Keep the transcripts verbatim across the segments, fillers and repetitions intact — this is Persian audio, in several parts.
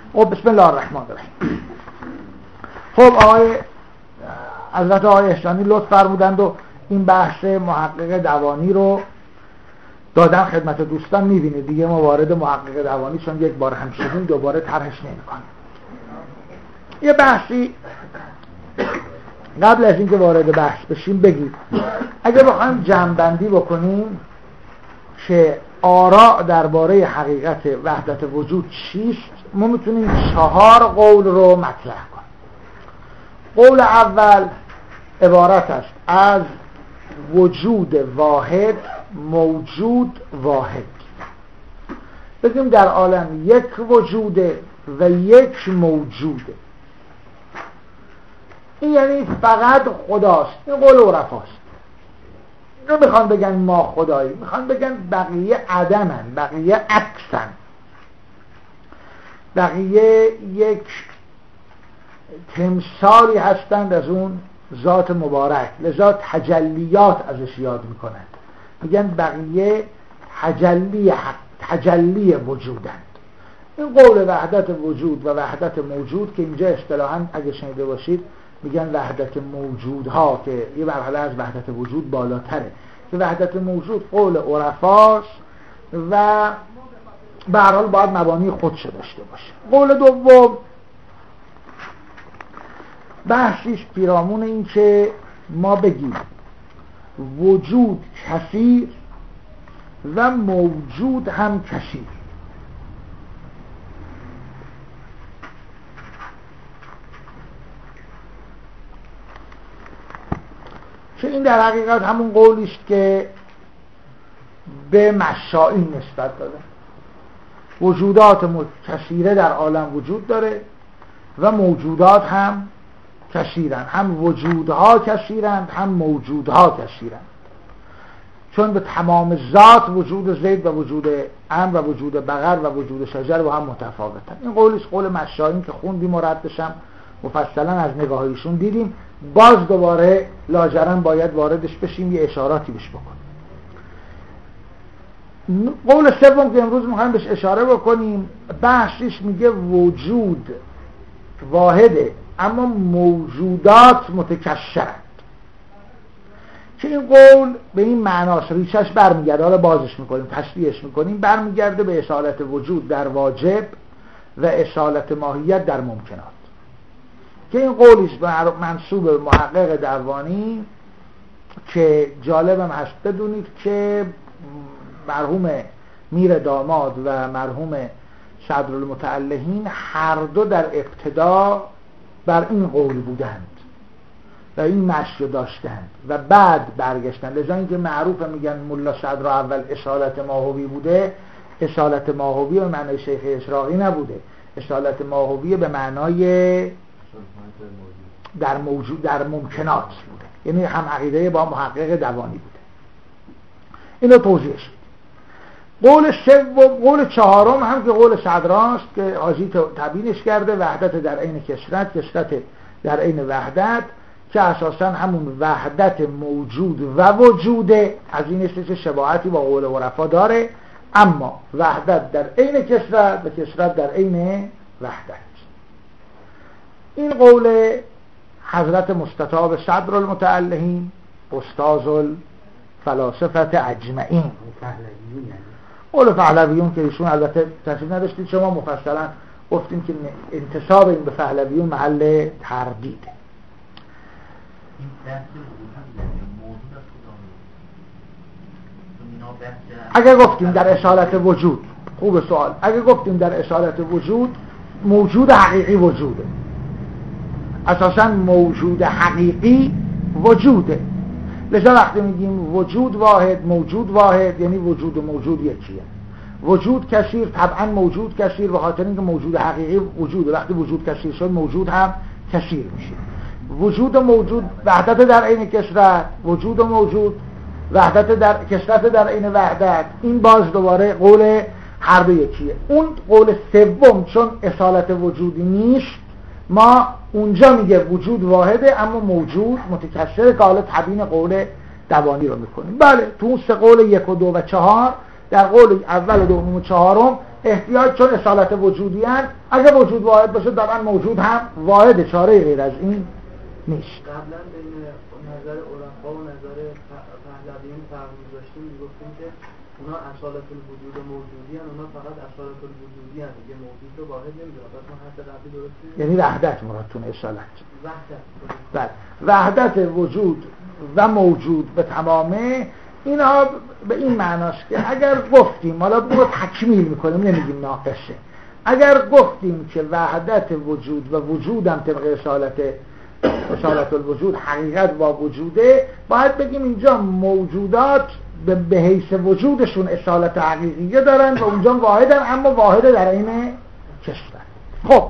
خب بسم الله الرحمن الرحیم. خب آقای حضرت آقای احسانی لطف فرمودند و این بحث محقق دوانی رو دادن خدمت دوستان. میبینید دیگه ما وارد محقق دوانی چون یک بار هم شدیم دوباره طرحش نمی‌کنیم. یه بحثی قبل از اینکه وارد بحث بشیم بگید اگه بخوایم جمع‌بندی بکنیم که آراء درباره حقیقت وحدت وجود چیست، ما میتونیم چهار قول رو مطرح کنیم. قول اول عبارت است از وجود واحد موجود واحد. بگیم در عالم یک وجوده و یک موجوده. این یعنی فقط خداست. این قول عرفاست. نمیخوان بگن ما خدایی، میخوان بگن بقیه عدمن، بقیه عکسن، بقیه یک تمثالی هستند از اون ذات مبارک، لذا تجلیات ازش یاد میکنند. میگن بقیه تجلی حق، تجلی وجودند. این قول وحدت وجود و وحدت موجود که اینجا اصطلاحاً اگه شنیده باشید میگن وحدت موجودها، که یه مرحله از وحدت وجود بالاتره، که وحدت موجود قول عرفاست و به هر حال باید مبانی خودشو داشته باشه. قول دوم بحثیش پیرامون این که ما بگیم وجود کثیر و موجود هم کثیر. که این در حقیقت همون قولی است که به مشائین نسبت داده. وجودات کثیره در عالم وجود داره و موجودات هم کثیرن، هم وجودها کثیرند هم موجودها کثیرند، چون به تمام ذات وجود زید و وجود امر و وجود بقر و وجود شجر با هم متفاوتن. این قولیست، قول مشائین که خوندیم و ردش هم مفصلا از نگاهیشون دیدیم. باز دوباره لاجرم باید واردش بشیم، یه اشاراتی بهش بکنیم. قول سوم که امروز میخوایم بهش اشاره بکنیم بحثش میگه وجود واحده اما موجودات متکثرند. که این قول به این معناست، ریشش برمیگرده، حالا بازش میکنیم تشریحش میکنیم، برمیگرده به اصالت وجود در واجب و اصالت ماهیت در ممکنات. که این قولیش منسوب به محقق دوانی که جالبم هست بدونید که مرحوم میر داماد و مرحوم صدرالمتعلهین هر دو در ابتدا بر این قول بودند و این مشی داشتند و بعد برگشتند. لذا اینکه معروف میگن ملا صدر اول اصالت ماهوی بوده، اصالت ماهوی به معنای شیخ اشراقی نبوده، اصالت ماهوی به معنای در موجود در ممکنات بوده، یعنی هم عقیده با محقق دوانی بوده. اینو توضیح شد. قول سوم، قول چهارم هم که قول صدراست که حاجی تبیینش کرده، وحدت در عین کثرت، کثرت در عین وحدت، که اساسا همون وحدت موجود و وجوده. از این است که شباهتی با قول عرفا داره، اما وحدت در عین کثرت و کثرت در عین وحدت. این قول حضرت مستطاب صدرالمتعلهین استاذ الفلاسفه اجمعین، قول پهلویون که ایشون البته تشریف نداشتید، شما مفصلا گفتیم که انتساب این به پهلویون محل تردیده. اگر گفتیم در اصالت وجود، خوب سوال، اگر گفتیم در اصالت وجود موجود حقیقی وجوده، اساسا موجود حقیقی وجوده، لذا وقتی میگیم وجود واحد موجود واحد یعنی وجود و موجود یکیه. وجود کثیر طبعا موجود کثیر، به خاطر اینکه موجود حقیقی وجوده، وقتی وجود کثیر شد موجود هم کثیر میشه. وجود و موجود وحدت در عین کثرت، وجود و موجود وحدت در کثرت در عین وحدت. این باز دوباره قول هر دو یکیه. اون قول سوم چون اصالت وجودی نیست، ما اونجا میگه وجود واحده اما موجود متکثر، که حالا تبیین قول دوانی رو میکنیم. بله تو اون سه قول یک و دو و چهار، در قول اول و دوم و چهارم احتیاج چون اصالت وجودی هست، اگه وجود واحد باشه طبعا موجود هم واحد، چاره غیر از این نیست. قبلا بین نظر عرفا و نظر پهلویان فرق می‌ذاشتیم، میگفتیم که اونا اصالت الوجود و موجودی هستند، اونا فقط اصالت الوجودی هستند، یه موجود رو واحد نمی‌دونن. پس ما حرف قبلی درسته؟ یعنی وحدت مرادتون اصالت. وحدت. بله. وحدت وجود و موجود به تمامه، اینها به این معناست که اگر گفتیم، حالا ما تکمیل میکنیم نمیگیم ناقصه، اگر گفتیم که وحدت وجود و وجودم طبق اصالت اصالت الوجود حقیقت با وجوده، باید بگیم اینجا موجودات به به حیث وجودشون اصالت حقیقیه دارن و اونجا واحدن، اما واحد در این کشور. خب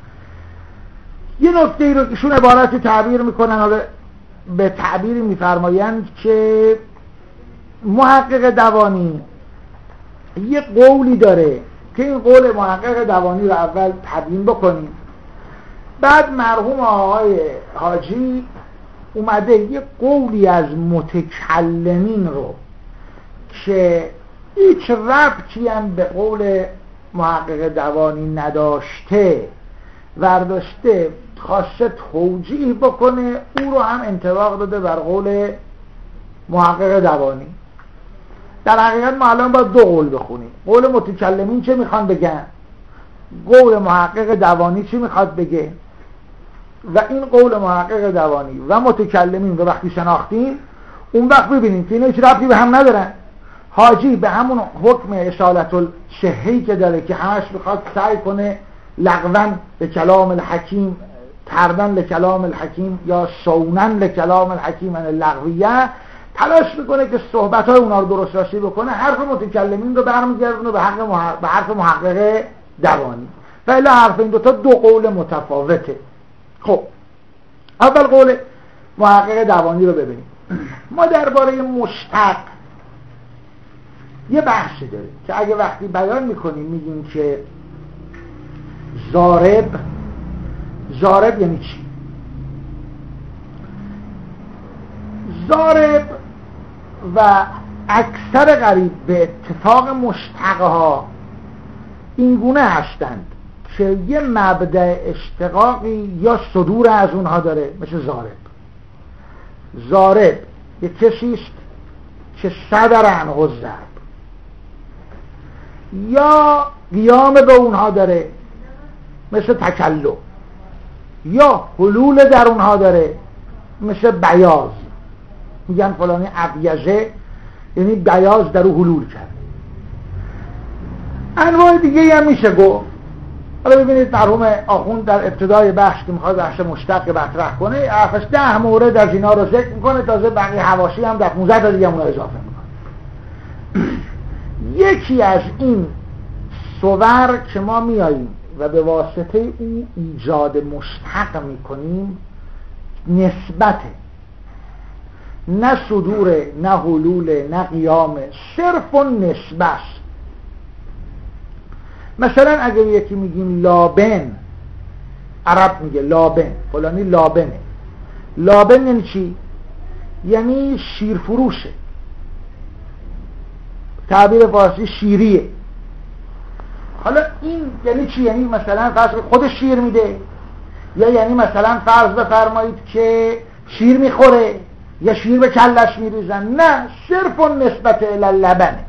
یه نکته ای رو ایشون عبارتی تعبیر میکنن و به تعبیری میفرمایند که محقق دوانی یه قولی داره که این قول محقق دوانی رو اول تبیین بکنیم، بعد مرحوم آقای حاجی اومده یه قولی از متکلمین رو که هیچ ربطی هم به قول محقق دوانی نداشته ورداشته، خواسته توجیه بکنه، او رو هم انطباق داده بر قول محقق دوانی. در حقیقت ما الان باید دو قول بخونیم. قول متکلمین چه میخوان بگن، قول محقق دوانی چی میخواد بگه، و این قول محقق دوانی و متکلمین رو وقتی شناختیم، اون وقت ببینیم که اینا هیچ ربطی به هم ندارن. حاجی به همون حکم اصالت الشهی که داره که همش میخواد سعی کنه لغوان به کلام الحکیم، تردن لکلام الحکیم یا شونن لکلام الحکیم ان اللغویه، تلاش میکنه که صحبت های اونا رو درست راشی بکنه، حرف متکلمین رو برمیگردونه به حق محقق، به حرف محقق دوانی، و الا حرف این دوتا دو قول متفاوته. خب اول قول محقق دوانی رو ببینیم. ما درباره مشتق یه بحثی داریم که اگه وقتی بیان میکنیم میگیم که ضارب، ضارب یعنی چی؟ ضارب و اکثر قریب به اتفاق مشتقها این گونه هستند که یه مبدأ اشتقاقی یا صدور از اونها داره، مثل ضارب. ضارب یه کسیست که صدر عنه الضرب، یا قیام به اونها داره مثل تکلم، یا حلول در اونها داره مثل بیاض. میگن فلانی ابیضه، یعنی بیاض در او حلول کرد. انواع دیگه هم میشه گفت. حالا ببینید مرحوم آخوند در ابتدای بحث که میخواد بحث مشتق مطرح کنه، حرفش ده مورد از اینا رو ذکر میکنه، تازه بقیه حواشی هم در پانزده تا دیگه اون اضافه میکنه. یکی از این صور که ما میاییم و به واسطه او ایجاد مشتق میکنیم نسبته، نه صدور، نه حلول، نه قیام، صرف و نسبه است. مثلا اگر یکی میگیم لابن، عرب میگه لابن، فلانی لابنه. لابن یعنی چی؟ یعنی شیرفروشه، تعبیر فارسی شیریه. حالا این یعنی چی؟ یعنی مثلا فرض خودش شیر میده، یا یعنی مثلا فرض بفرمایید که شیر میخوره یا شیر به کلش میریزن. نه، صرف و نسبت لبنه.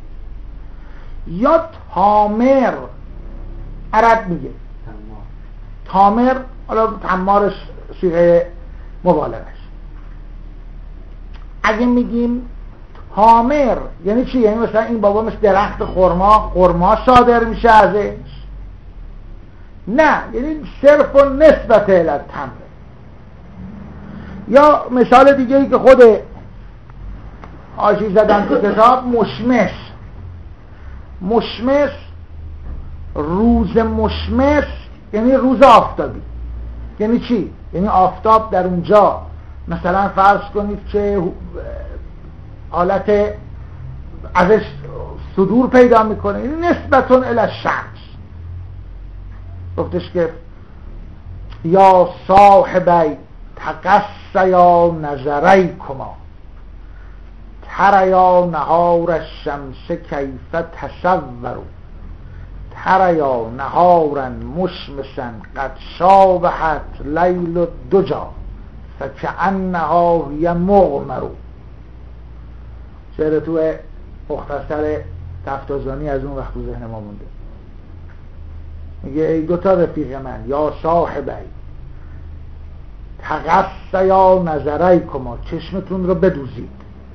یا تامر، عرب میگه تامر، حالا تمارش صیغه مبالغه است. اگه میگیم تامر یعنی چی؟ یعنی مثلا این بابا مثل درخت خرما، خرما صادر میشه ازش. نه، یعنی صرف و نسبت للتمر. یا مثال دیگه ای که خود آشی زدن تو کتاب، مشمس. مشمس، روز مشمس یعنی روز آفتابی. یعنی چی؟ یعنی آفتاب در اونجا مثلا فرض کنید که حالت ازش صدور پیدا میکنه، یعنی نسبتون الی الشمس. گفتش که یا صاحبی تقصیا نظری کما تریا نهار الشمس کیف تصورو تریا نهارا مشمسا قد شابهت لیل الدجا فکأنها هی مغمر. شعر تو مختصر تفتازانی از اون وقت تو ذهن ما مونده. میگه ای دوتا رفیق من یا صاحبی تقصیا نظری کما، چشمتون رو بدوزید.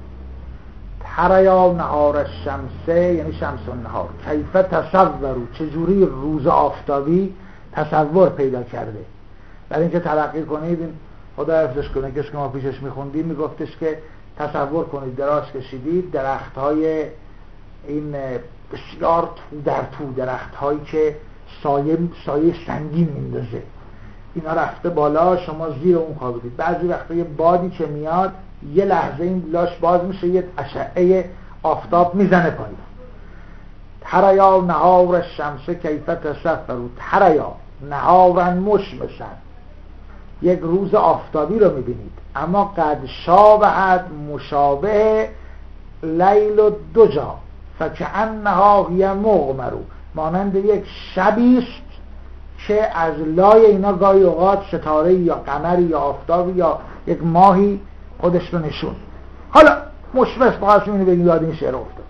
تریا نهار الشمسه یعنی شمس النهار، کیف تصورو چجوری روز آفتابی تصور پیدا کرده. برای اینکه تلقی کنید این خدا حفظش کنه کسی که ما پیشش میخوندیم میگفتش که تصور کنید دراز کشیدید درخت های این بسیار تو در تو، درخت هایی که سایه سایه سنگین میندازه، اینا رفته بالا، شما زیر اون خوابیدید. بعضی وقتا یه بادی که میاد یه لحظه این لاش باز میشه، یه اشعه آفتاب میزنه پایین. تریا نهار الشمس کیف تصوروا، تریا نهارا مشمسا، یک روز آفتابی رو میبینید، اما قد شابهت مشابه لیل الدجا فکأنها هی مغمر، مانند یک شبیست که از لای اینا گاهی اوقات ستاره یا قمری یا آفتابی یا یک ماهی خودش رو نشون. حالا مشمس بخواستیم اینو بگیم یاد این شعر افتاد.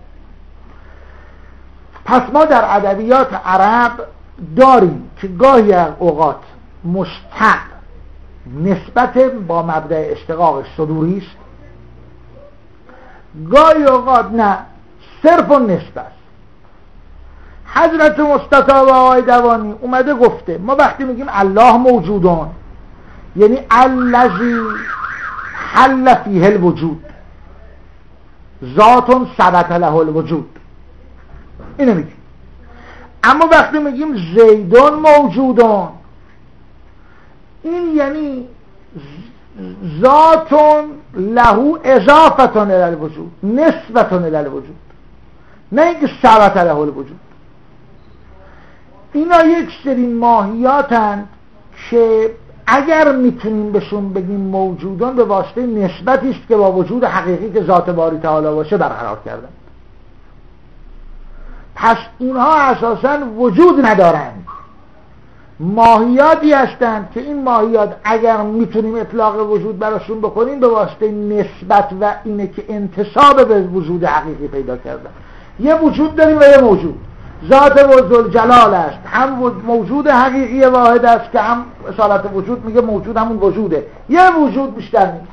پس ما در ادبیات عرب داریم که گاهی اوقات مشتق نسبت با مبدأ اشتقاق صدوری است، گاهی اوقات نه صرف و نسبت. حضرت مصطفی و آقای دوانی اومده گفته ما وقتی میگیم الله موجودان یعنی الذی حل فیه الوجود، ذات ثبت له الوجود، اینو میگیم. اما وقتی میگیم زیدون موجودان این یعنی ذات له اضافه الی الوجود، نسبت الی الوجود، نه اینکه ثبت له الوجود. اینا یک سری ماهیاتن که اگر میتونیم بهشون بگیم موجودان به واسطه نسبتی است که با وجود حقیقی که ذات باری تعالی باشه برقرار کردن. پس اینها اساساً وجود ندارند، ماهیاتی هستند که این ماهیات اگر میتونیم اطلاق وجود براشون بکنیم به واسطه نسبت و اینه که انتساب به وجود حقیقی پیدا کردن. یه وجود داریم و یه موجود، ذات ذوالجلال است، هم موجود حقیقی واحد است که هم اصالت وجود میگه موجود همون وجوده، یه وجود بیشتر نیست.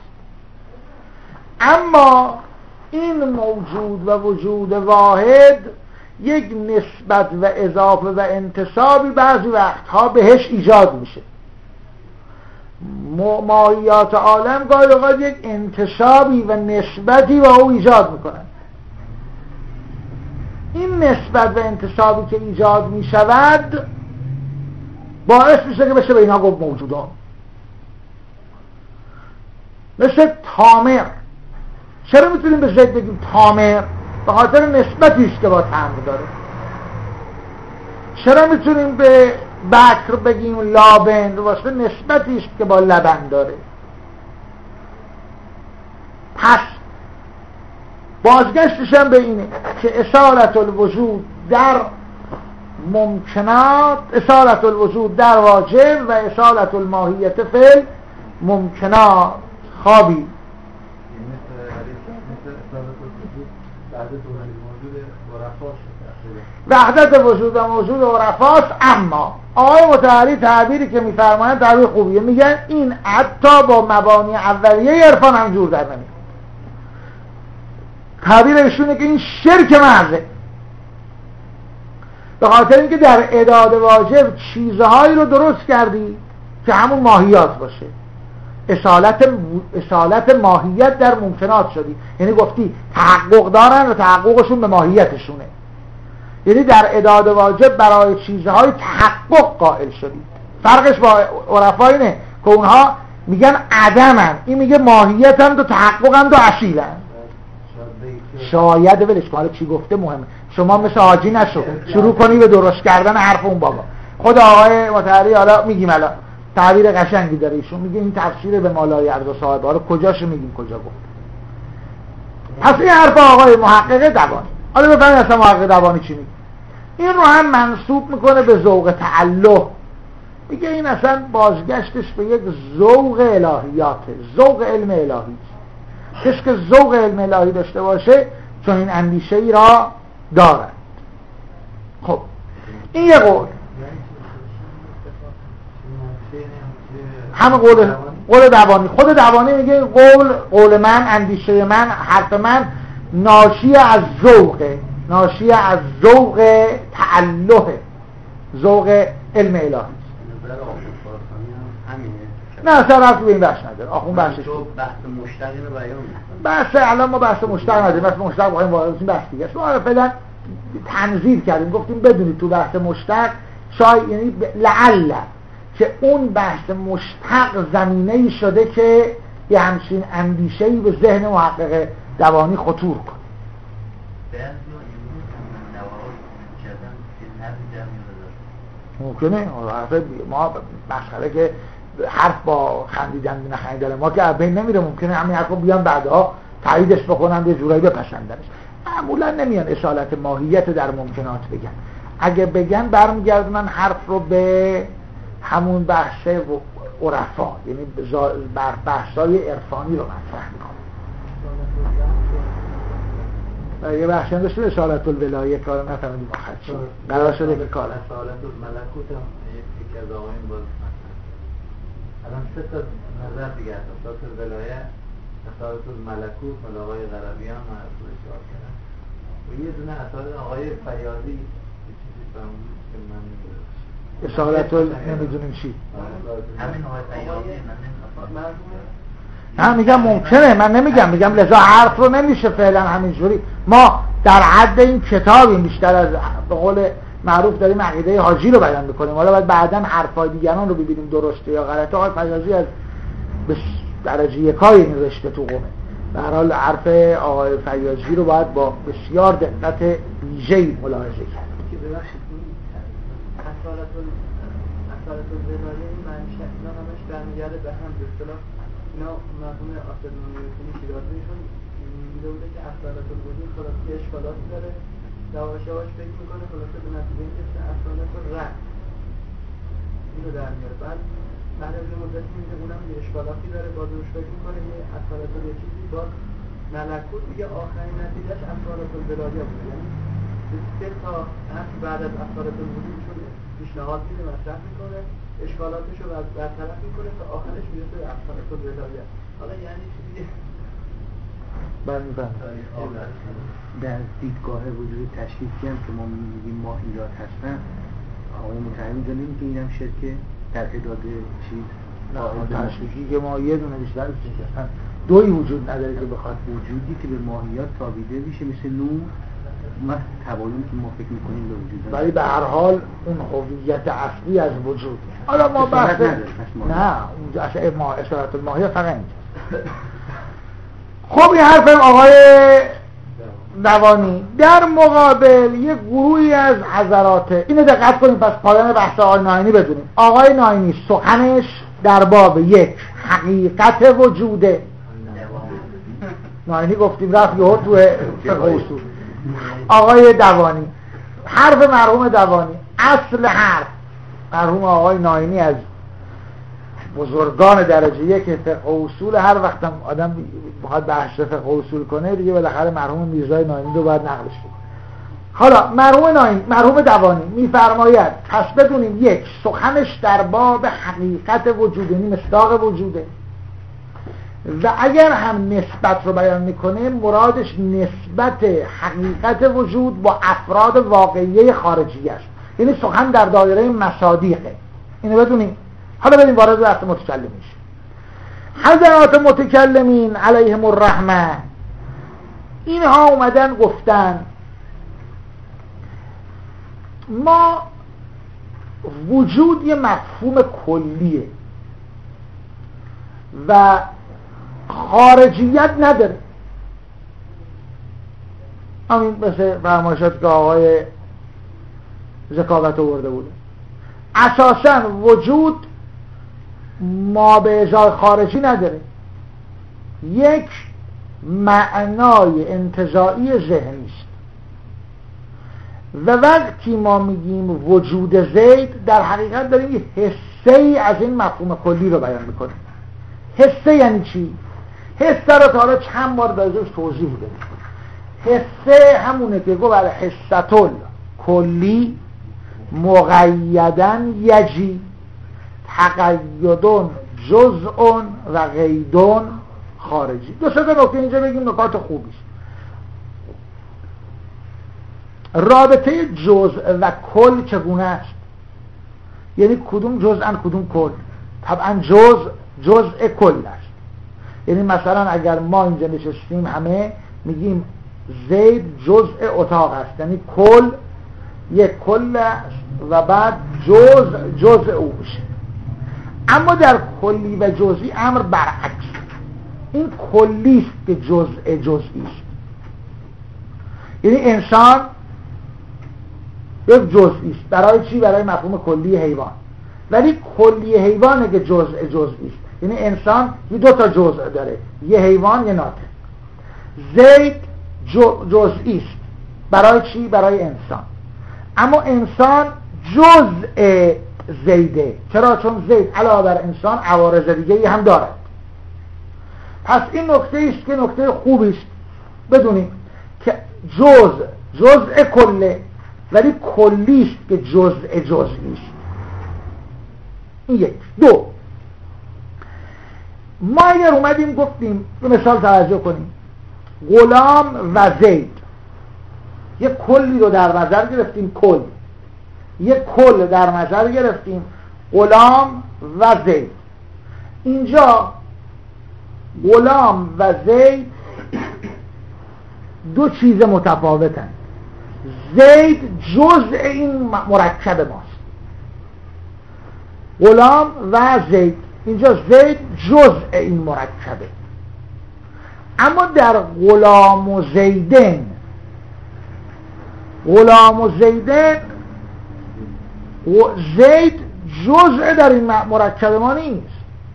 اما این موجود و وجود واحد یک نسبت و اضافه و انتسابی بعضی وقتها بهش ایجاد میشه. ماهیات عالم گاهی اوقات یک انتسابی و نسبتی با او ایجاد میکنن. این نسبت و انتسابی که ایجاد میشود باعث میشه که بشه به اینا گفت موجودان. مثل تامر، چرا میتونیم به زید بگیم تامر؟ به خاطر نسبتیش که با تمر داره. چرا میتونیم به بکر بگیم لابن؟ به واسطه نسبتیش که با لبن داره. پس بازگشتش هم به اینه که اصالت الوجود در ممکنات، اصالت الوجود در واجب و اصالت الماهیت فی ممکنات خوابی. وحدت وجود و موجود و رفاست. اما آقای متحری تعبیری که میفرمایند تعبیر خوبیه، میگن این حتی با مبانی اولیه عرفان هم جور در نمیاد. تعبیر ایشونه که این شرک محضه، به خاطر اینکه در اعداد واجب چیزهایی رو درست کردی که همون ماهیات باشه. اصالت اصالت ماهیت در ممکنات شدی، یعنی گفتی تحقق دارن و تحققشون به ماهیتشونه، یعنی در اعداد واجب برای چیزهای تحقق قائل شدی. فرقش با عرفا اینه که اونها میگن عدمن، این میگه ماهیتن و تحققن و اصیلن. شاید ولش کن چی گفته مهمه، شما مثل حاجی نشو شروع کنی به درست کردن حرف اون بابا. خود آقای متحری حالا میگیم الان تعبیر قشنگی داره ایشون، میگه این تفسیر به مالای عرض و صاحبه رو کجاشو میگیم کجا گفت. پس این حرف آقای محقق دوانی. حالا بفهمید اصلا محقق دوانی چی میگه. این رو هم منسوب میکنه به ذوق تعله، میگه این اصلا بازگشتش به یک ذوق الهیاته، ذوق علم الهی. کسی که ذوق علم الهی داشته باشه چون این اندیشه ای را دارد. خب این یه قول، همه قول قول دوانی. خود دوانی میگه قول قول من، اندیشه من، حرف من ناشی از ذوق، ناشی از ذوق تعله، ذوق علم الهی. نه اصلا رفت به این بحث نداره. آخون بحثش بحث مشتق اینو بیان بحث الان ما بحث مشتق نداریم، بحث مشتق با این واردیم بحث دیگه است. ما فعلا تنظیر کردیم، گفتیم بدونید تو بحث مشتق شاید یعنی لعل که اون بحث مشتق زمینه‌ای شده که یه همچین اندیشه‌ای به ذهن محقق دوانی خطور کنه. ممکنه ما مسئله که حرف با خندیدن نخندیدن ما که بین نمیره، ممکنه همین حرفو بیان بعدها تاییدش بکنن، یه جورایی بپسندنش. معمولا نمیان اصالت ماهیت در ممکنات بگن. اگه بگن برمیگردونن حرف رو به همون بحث عرفا، یعنی بر بحثای عرفانی رو مطرح میکنن. یه بحثی هم داشتیم اصالت الولایه، کار نفهمیدیم آخر چی قرار شده که کار اصالت الملکوت هم یکی از آقایون باز الان سه تا نظر دیگه هست. اصالت الولایه، اصالت الملکوت مال آقای غربیان معروف اشاره کردن و یه دونه اصالت آقای فیاضی یه چیزی فرمود که من نمیدونم اصالت نمیدونیم چی. همین آقای فیاضی من نه میگم ممکنه، من نمیگم، میگم لذا حرف رو نمیشه فعلا همینجوری. ما در حد این کتابی بیشتر از به قول معروف داریم عقیده حاجی رو بیان میکنیم، حالا باید بعداً حرفای دیگران رو ببینیم درسته یا غلطه. آقای فیاضی از درجه یکای این رشته تو قومه. به هر حال حرف آقای فیاضی رو باید با بسیار دقت ویژه‌ای ملاحظه کرد. که ببخشید اصالت اصالت الولایه این معنیش اینا همش برمیگرده به هم. به اصطلاح اینا مرحوم آصف نامیرکنی شیرازیشون میگه بوده که اصالت الوجود خلاصه اشکالاتی داره، یواش یواش فکر میکنه خلاصه به نتیجه اینکه اصالت الرد اینو در میاره. بعد بعد از یه مدتی میگه اونم یه اشکالاتی داره، باز روش فکر میکنه یه اصالت یه چیزی، باز ملکوت میگه آخرین نتیجهش اصالت الولایه بوده. یعنی سه تا اصل بعد از اصالت الوجود چون پیشنهاد میده مطرح میکنه، اشکالاتش رو برطرف میکنه تا آخرش میرسه به اصالت الولایه. حالا یعنی چی دیگه؟ بله در دیدگاه وجود تشریفی هم که ما میگیم ماهیات هستن، آقای متحری اینجا نمیگه این هم شرکه در اداده چیز نه تشریفی که ما یه دونه بیشتر هستن، دوی وجود نداره که بخواد وجودی که به ماهیات تابیده میشه مثل نور ما تباینی که ما فکر میکنیم به وجود ولی به هر حال اون هویت اصلی از وجود. حالا ما بحث نه اونجا اصلا ما اشارت الماهیه فقط اینجا. خب این حرف آقای دوانی. در مقابل یک گروهی از حضرات، اینو دقت کنیم پس پایان بحث آقای ناینی بدونیم. آقای ناینی سخنش در باب یک حقیقت وجوده. ناینی گفتیم رفت یهو تو فقه اصول. آقای دوانی حرف مرحوم دوانی اصل حرف مرحوم آقای ناینی از بزرگان درجه یک فقه و اصول، هر وقت هم آدم بخواد بحث فقه و اصول کنه دیگه بالاخره مرحوم میرزای ناینی رو باید نقلش کنه. حالا مرحوم ناینی مرحوم دوانی میفرماید پس بدونیم یک سخنش در باب حقیقت وجود یعنی مصداق وجوده و اگر هم نسبت رو بیان میکنه مرادش نسبت حقیقت وجود با افراد واقعیه خارجی است، یعنی سخن در دایره مصادیقه. اینو بدونیم. حالا بریم وارد بحث متکلمین شیم. حضرات متکلمین علیهم الرحمه اینها اومدن گفتن ما وجود یه مفهوم کلیه و خارجیت نداره. همین مثل فرمایشات که آقای ذکاوت آورده بوده. اساساً وجود ما به ازای خارجی نداره، یک معنای انتزاعی ذهنی است و وقتی ما میگیم وجود زید در حقیقت داریم یه حسه ای از این مفهوم کلی رو بیان میکنیم. حسه یعنی چی؟ حسه رو تا حالا چند بار درجهش توضیح بودیم. حسه همونه که گو برای حسه کلی مقیدن یجی تقیدون جزء و قیدون خارجی. دو سه تا نکته اینجا بگیم نکات خوبیست. رابطه جزء و کل چگونه است؟ یعنی کدوم جزءن کدوم کل؟ طبعا جزء جزء کل است. یعنی مثلا اگر ما اینجا نشستیم همه میگیم زید جزء اتاق است، یعنی کل یک کل است و بعد جزء جزء او بشه. اما در کلی و جزئی امر برعکس، این کلی است که جزء جزئی است. یعنی انسان یک جزئی است. برای چی؟ برای مفهوم کلی حیوان. ولی کلی حیوانه که جزء جزئی است. یعنی انسان یه دو تا جزء داره، یه حیوان یه ناطق. زید جزئی است. برای چی؟ برای انسان. اما انسان جزء زیده. چرا؟ چون زید علاوه بر انسان عوارض دیگه هم دارد. پس این نکته است که نکته خوبی است بدونیم که جزء جزء کله، ولی کلی است که جزء جزئی است. این یک. دو، ما اگر اومدیم گفتیم به مثال توجه کنیم غلام و زید، یک کلی رو در نظر گرفتیم، کل یک کل در نظر گرفتیم غلام و زید. اینجا غلام و زید دو چیز متفاوتن. زید جزء این مرکب ماست، غلام و زید. اینجا زید جزء این مرکبه. اما در غلام و زیدن غلام و زیدن زید جزء در این مرکب ما نیست،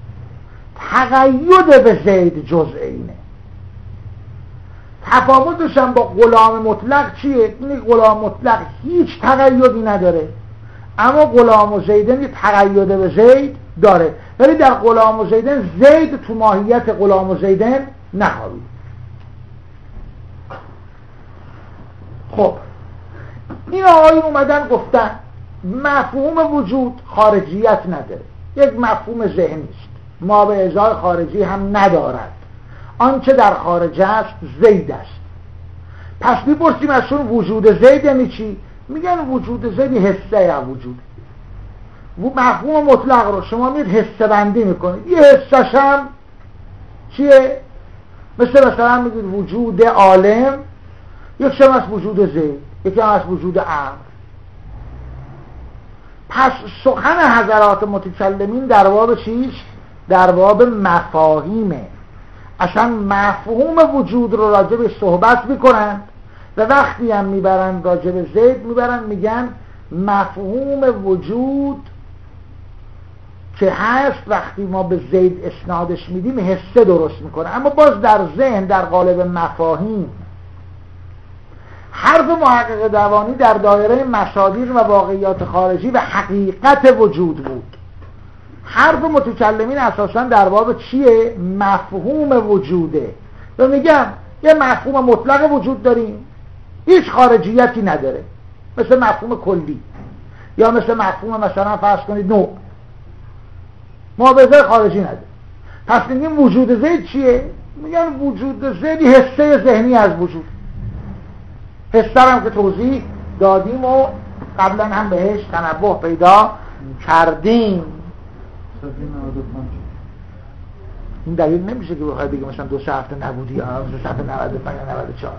تقید به زید جزء اینه. تفاوتش هم با غلام مطلق چیه؟ این غلام مطلق هیچ تقیدی نداره، اما غلام و زیدن یه تقید به زید داره. ولی در غلام و زیدن زید تو ماهیت غلام و زیدن نخواهید. خب این آقایون اومدن گفتن مفهوم وجود خارجیت نداره، یک مفهوم ذهنی است، ما به ازای خارجی هم ندارد. آنچه در خارج است زید است. پس میپرسیم ازشون وجود زید یعنی چی؟ میگن وجود زید حسه یا وجود. مفهوم مطلق رو شما میید حسه بندی میکنید، یه حسش هم چیه؟ مثل مثلا میگید وجود عالم، یک شما از وجود زید، یکی هم از وجود امر. پس سخن حضرات متکلمین در باب چیست؟ در باب مفاهیمه. اصلا مفهوم وجود رو راجع به صحبت میکنن و وقتی هم میبرن راجع به زید میبرن میگن مفهوم وجود که هست وقتی ما به زید اسنادش میدیم حسه درست میکنه. اما باز در ذهن در قالب مفاهیم حرف محقق دوانی در دایره مصادیق و واقعیات خارجی و حقیقت وجود بود. حرف متکلمین اساسا در باب چیه؟ مفهوم وجوده. و میگم یه مفهوم مطلق وجود داریم هیچ خارجیتی نداره، مثل مفهوم کلی، یا مثل مفهوم مثلا فرض کنید نوع، معاوضه خارجی نداره. پس میگیم وجود زید چیه؟ میگن وجود زید حسه ذهنی از وجود. حسه هم که توضیح دادیم و قبلا هم بهش تنبه پیدا کردیم. این دلیل نمیشه که بخوای بگیم مثلا دو سه هفته نبودی یا دو هفته نود و پنج یا نود و چهار.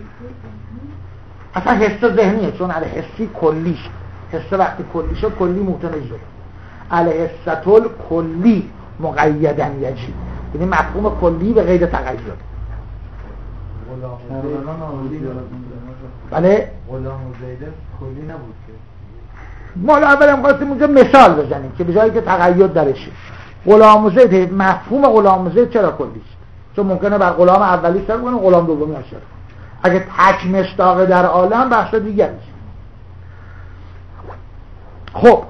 اصلا حسه ذهنیه، چون علی حسی کلیش. حسه وقتی کلی شد کلی متنجه، علی حسه کلی مقیدن یجی، یعنی مفهوم کلی به غیر تقید. بله غلام و زیده کلی نبود که ما اول هم خواستیم اونجا مثال بزنیم که به جایی که تقید درشه. غلام و زید، مفهوم غلام و زید چرا کلی است؟ چون ممکنه بر غلام اولی سر کنه غلام دومی اثر. اگه تک مشتاق در عالم بحث دیگه است. خب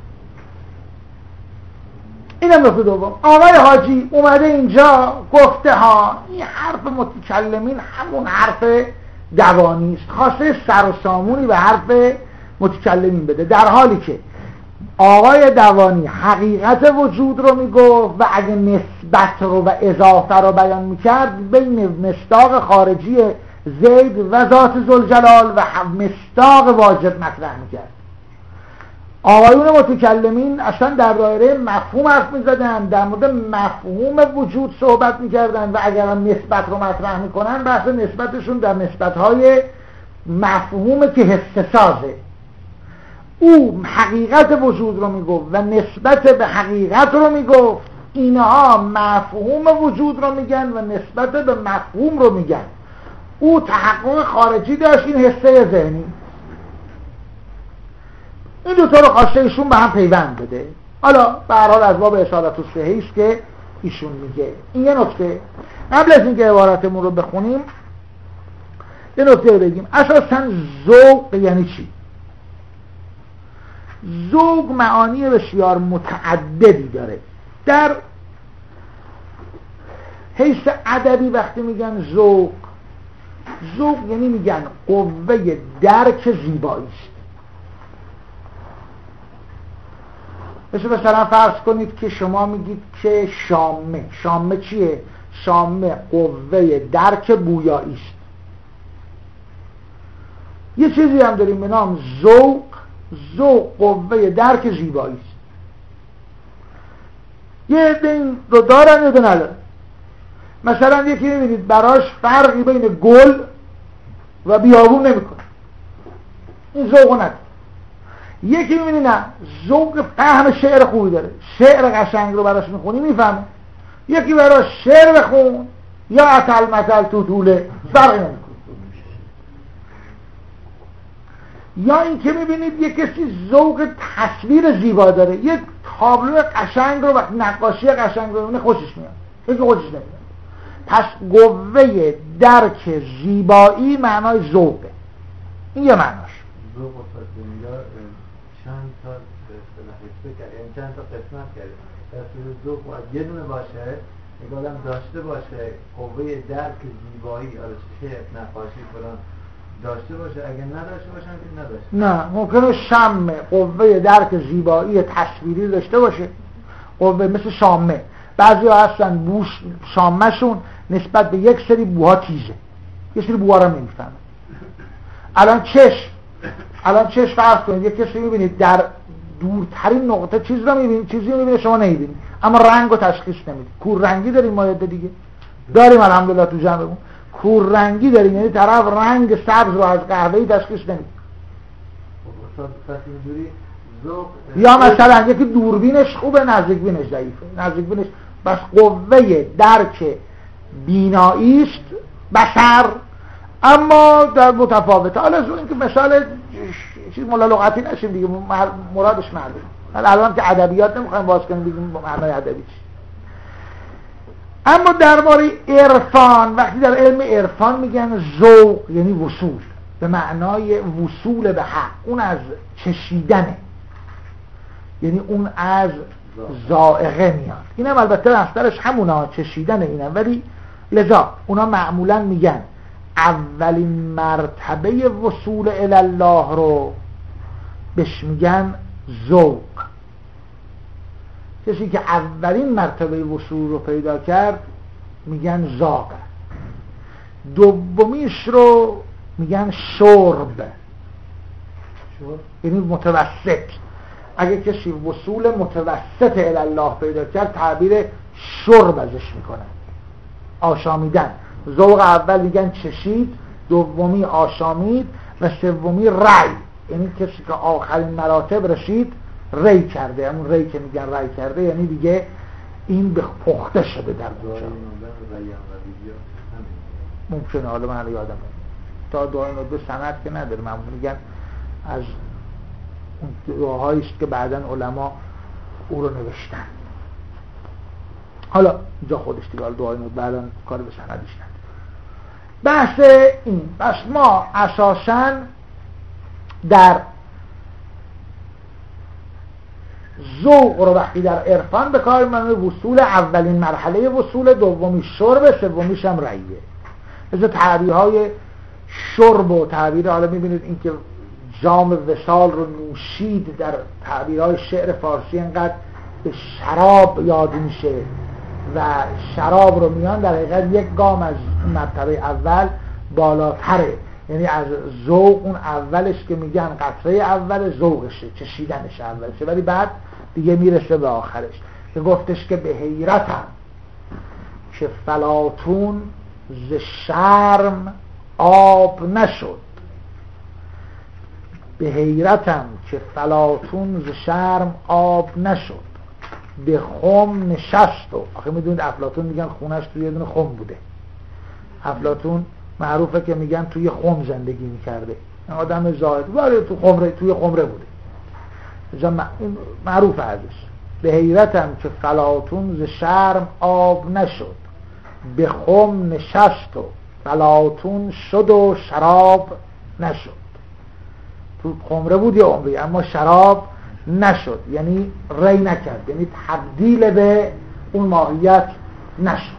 اینم نکته دوم. آقای حاجی اومده اینجا گفته ها این حرف متکلمین همون حرف دوانی است، خواسته سر و سامونی به حرف متکلمین بده، در حالی که آقای دوانی حقیقت وجود رو میگفت و اگه نسبت رو و اضافه رو بیان میکرد بین مصداق خارجی زید و ذات ذوالجلال و مصداق واجب مطرح میکرد. آقایون متکلمین اصلا در دایره مفهوم حرف میزدن، در مورد مفهوم وجود صحبت میکردن و اگر هم نسبت رو مطرح میکنن بحث نسبتشون در نسبتهای مفهوم که حس سازه. او حقیقت وجود رو میگفت و نسبت به حقیقت رو میگفت، اینها مفهوم وجود رو میگن و نسبت به مفهوم رو میگن. او تحقق خارجی داشت، این حسه ذهنی. این دوتا رو خواسته ایشون به هم پیوند بده. حالا به هر حال از باب اصالت الصحیح است که ایشون میگه. این یه نکته. قبل از اینکه عبارتمون رو بخونیم یه نکته رو بگیم. اساساً ذوق یعنی چی؟ ذوق معانی بسیار متعددی داره. در حیث ادبی وقتی میگن ذوق، ذوق یعنی میگن قوه درک زیبایی است. مثلا فرض کنید که شما میگید که شامه، شامه چیه؟ شامه قوه درک بویایی است. یه چیزی هم داریم به نام ذوق، ذوق قوه درک زیبایی است. یه عده این رو دارن یه عده ندارن. مثلا یکی میبینید براش فرقی بین گل و بیابون نمیکنه، این ذوق نداره. یکی میبینی نه، ذوق فهم شعر خوبی داره، شعر قشنگ رو براش میخونی میفهمه. یکی براش شعر بخون یا اتل متل تو طوله فرقی نمیکنه. یا این که میبینید یک کسی ذوق تصویر زیبا داره، یک تابلو قشنگ رو وقتی نقاشی قشنگ رو میبینه خوشش میاد، یکی خوشش نمیاد. پس قوه درک زیبایی معنای ذوقه. این یه معناش. ذوق و اینجا چند تا به اصطلاح حسه کرد، یعنی چند تا قسمت کرد. تصویر ذوق باید یه دونه باشه، یک آدم داشته باشه قوه درک زیبایی، آره شعر، نقاشی فلان داشته باشه. اگه نداشته باشن که نداشته. نه، ممکنه شم قوه درک زیبایی تصویری داشته باشه، قوه مثل شامه. بعضی ها هستن بوش شامهشون نسبت به یک سری بوها تیزه، یک سری بوها رو نمیفهمه. الان چشم الان چشم فرض کنید یک کسی میبینید در دورترین نقطه چیز رو میبینید، چیزی رو میبینید شما نمیبینید، اما رنگ رو تشخیص نمیدید. کور رنگی داریم ما یاد دیگه داریم الحمدلله تو جمعمون. کور رنگی داریم یعنی طرف رنگ سبز رو از قهوه‌ای تشخیص نمیده. یا مثلا یکی دوربینش خوبه نزدیک بینش ضعیفه، نزدیک بینش بس قوه درک بینایی است بصر، اما در متفاوته. حالا از این که مثال چیز مولا لغتی نشیم دیگه، مرادش معلومه. الان که ادبیات نمیخوایم باز کنیم بگیم معنای ادبی چی. اما درباره عرفان، وقتی در علم عرفان میگن ذوق یعنی وصول، به معنای وصول به حق، اون از چشیدنه، یعنی اون از ذائقه میاد. اینم البته مصدرش همونا چشیدنه اینم، ولی لذا اونا معمولا میگن اولین مرتبه وصول الله رو بهش میگن ذوق. کسی که اولین مرتبه وصول رو پیدا کرد میگن ذاق. دومیش رو میگن شرب، یعنی متوسط. اگه کسی وصول متوسط الله پیدا کرد تعبیر شرب ازش میکنن، آشامیدن. ذوق اول میگن چشید، دومی آشامید و سومی ری، یعنی کسی که آخرین مراتب رسید ری کرده. همون ری که میگن ری کرده یعنی دیگه این به پخته شده در گوشم. ممکنه، حالا من یادم تا دعای دو سند که نداره، من میگن از اون دعاهایی است که بعدن علما او رو نوشتن. حالا اینجا خودش دیگه دعای نو بعدن کار به سندش نداره. بحث این بس ما اساساً در ذوق رو وقتی در عرفان به کار میبرن، وصول اولین مرحله وصول، دومی شرب، سومیش هم رأیه. مثل تعبیرهای شرب و تعبیر، حالا میبینید این که جام وصال رو نوشید در تعبیرهای شعر فارسی انقدر به شراب یاد میشه و شراب رو میان در حقیقت یک گام از مرتبه اول بالاتره، یعنی از ذوق اون اولش که میگن قطره اول ذوقشه، چشیدنش اولشه، ولی بعد دیگه میرسه به آخرش که گفتش که به حیرتم که فلاطون ز شرم آب نشد، به حیرتم که فلاطون ز شرم آب نشد، به خم نشست. و آخه میدونید افلاطون میگن خونش توی یه دونه خم بوده. افلاطون معروفه که میگن توی خم زندگی میکرده، آدم زاهد ولی تو خمره، توی خمره بوده. این معروف ازش. به حیرتم که فلاطون ز شرم آب نشد، به خم نشست و فلاطون شد و شراب نشد. تو خمره بود یا عمری، اما شراب نشد، یعنی ری نکرد، یعنی تبدیل به اون ماهیت نشد.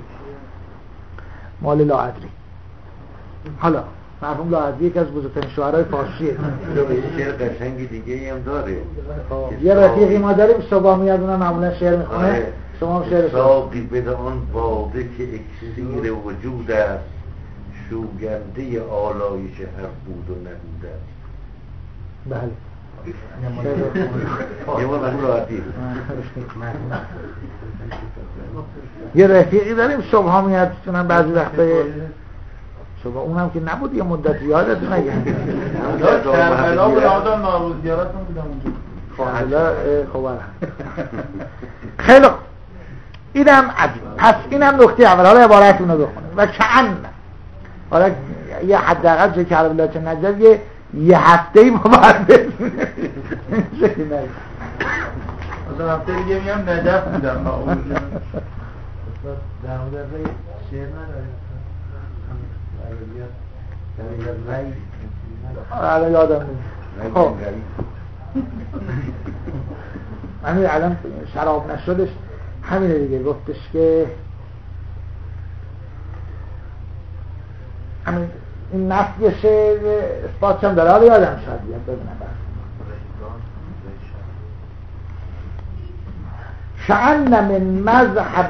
مال لاعدری. حالا مرحوم لاعدری یک از بزرگترین شاعرای فارسیه. شعر قشنگی دیگه هم داره. یه رفیقی ما داریم صبح میاد اونم معمولا شعر میخونه. شما هم شعر ساقی بده آن باده که اکسیر وجود است، شوگنده آلایش هر بود و نبود است. بله. یه رفیقی داریم صبح ها میاد چونم بعضی وقتا صبح اونم که نبود یه مدت یادتون نگه کربلا بود آدم ناروزیارتون بودم اونجا. خب خیلی خوب، اینم عجیب. پس اینم نکته اول. حالا عبارتون رو بخونه و کأن حالا یه حداقل چه کربلا چه نجف یه یه هفته ای ما باید بزنیم. اصلا هفته دیگه میام نجف بودم. در مورد شعر نداریم الان یادم نیست. خب همین الان شراب نشدش همینه دیگه. گفتش که همین این نفیش اثباتش هم داره. حالا یادم شاید بیاد ببینم. شأن من مذهب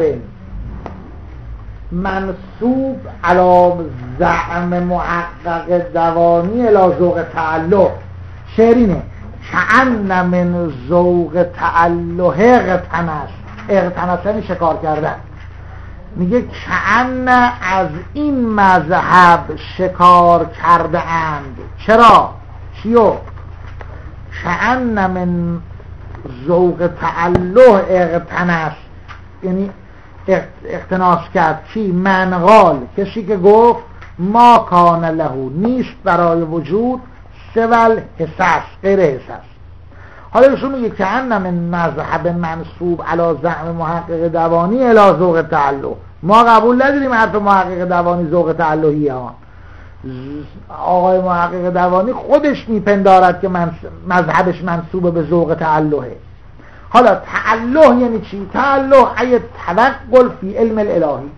منصوب علی زعم محقق دوانی الی ذوق تعلق. شعرینه کأن من ذوق تعلق اغتنس. اغتنس یعنی شکار کردن. میگه کأن از این مذهب شکار کرده اند. چرا؟ چیو؟ کأن من ذوق تعلق اغتنس، یعنی اقتناس کرد. کی؟ من قال، کسی که گفت ما کان له، نیست برای وجود سول حساس، غیر حساس. حالا ایشون میگه که ان من مذهب منصوب علی زعم محقق دوانی الی ذوق تعلق. ما قبول نداریم حرف محقق دوانی ذوق تعلقی ها. آقای محقق دوانی خودش میپندارد که مذهبش منصوب به ذوق تعلقه. حالا تعلق یعنی چی؟ تعلق ای توقل فی علم الالهی،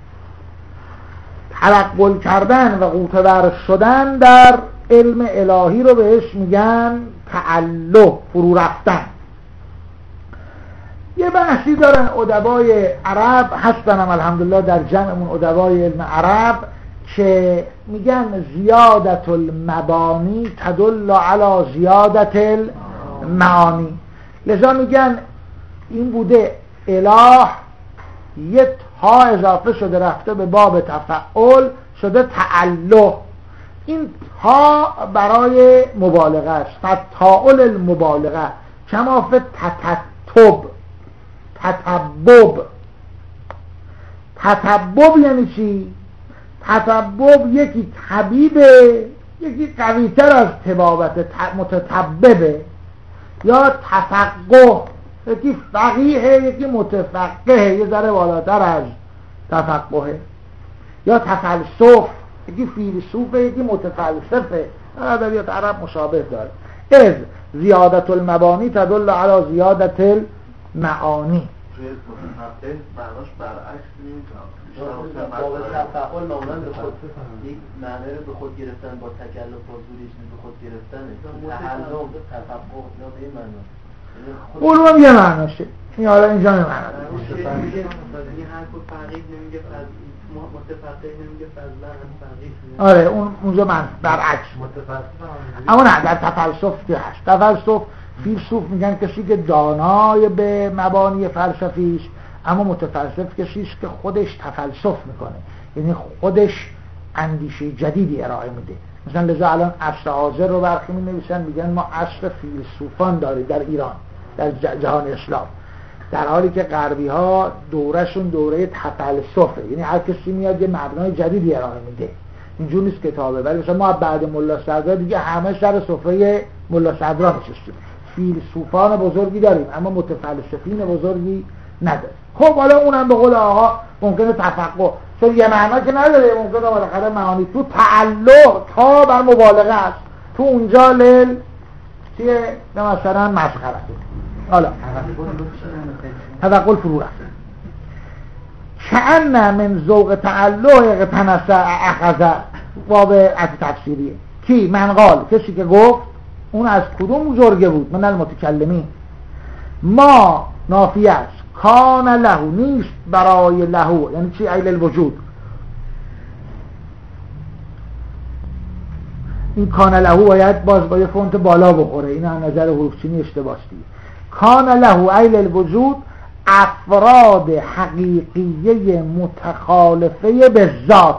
توقل کردن و غوطه‌ور شدن در علم الهی رو بهش میگن تعلق، فرو رفتن. یه بحثی دارن ادبای عرب، هستن هم الحمدلله در جمعمون ادبای علم عرب، که میگن زیادت المبانی تدل علی زیادت المعانی. لذا میگن این بوده اله یه تا اضافه شده رفته به باب تفعل شده تعلق. این تا برای مبالغه است، فتاعل المبالغه، کما فی تتتب، تتبب. تتبب یعنی چی؟ تتبب یکی طبیبه، یکی قویتر از طبابت، متطببه. یا تفقه، یکی فقیه، یکی متفقه، یه ذره بالاتر از تفقه. یا تفلسف، یکی فیلسوفه، یکی متفلسفه. ادبیات عرب مشابه داره. از زیادت المبانی تدل علی زیادت معانی. توی متفقه معناش برعکس نمیتونم باب تفعال معمولا به خود یک معنی رو به خود گرفتن با تکلف و زوریش به خود گرفتنه. تحلم تفقه یا به این معنا قولون یه معناشه. این حالا اینجا یه معنا میگه این حرف فقیه نمیگه متفقه نمیگه فضلا فقیه. آره اون اونجا من برعکس اما نه در تفلسف که هست. تفلسف فیلسوف میگن کسی که دانای به مبانی فلسفیش، اما متفلسف کسیش که خودش تفلسف میکنه، یعنی خودش اندیشه جدیدی ارائه میده. مثلا لذا الان عصر حاضر رو برخی می نویسن میگن ما عصر فیلسوفان داریم در ایران، در جهان اسلام، در حالی که غربی ها دورشون دوره تفلسفه، یعنی هر کسی میاد یه مبنای جدیدی ارائه میده. اینجور نیست کتابه، ولی مثلا ما بعد ملا صدرا دیگه همه سر سفره ملا صدرا نشستیم. فیلسوفان بزرگی داریم اما متفلسفین بزرگی نداریم. خب حالا اونم به قول آقا ممکنه تفقه چون یه معنا که نداره، ممکنه بالاخره معانی تو تعلق تا بر مبالغه است، تو اونجا لیل چیه مثلا مسخره. حالا تفقه فرو رفت کأن من ذوق تعلق اقتنس اخذ باب از تفسیریه کی من قال کسی که گفت اون از کدوم بزرگه بود؟ من المتکلمین. ما نافیه است کان له نیست برای له، یعنی چی؟ ایل الوجود. این کان له باید باز با یه فونت بالا بخوره، این از نظر حروف چینی اشتباهی. کان له ایل الوجود افراد حقیقیه متخالفه به ذات.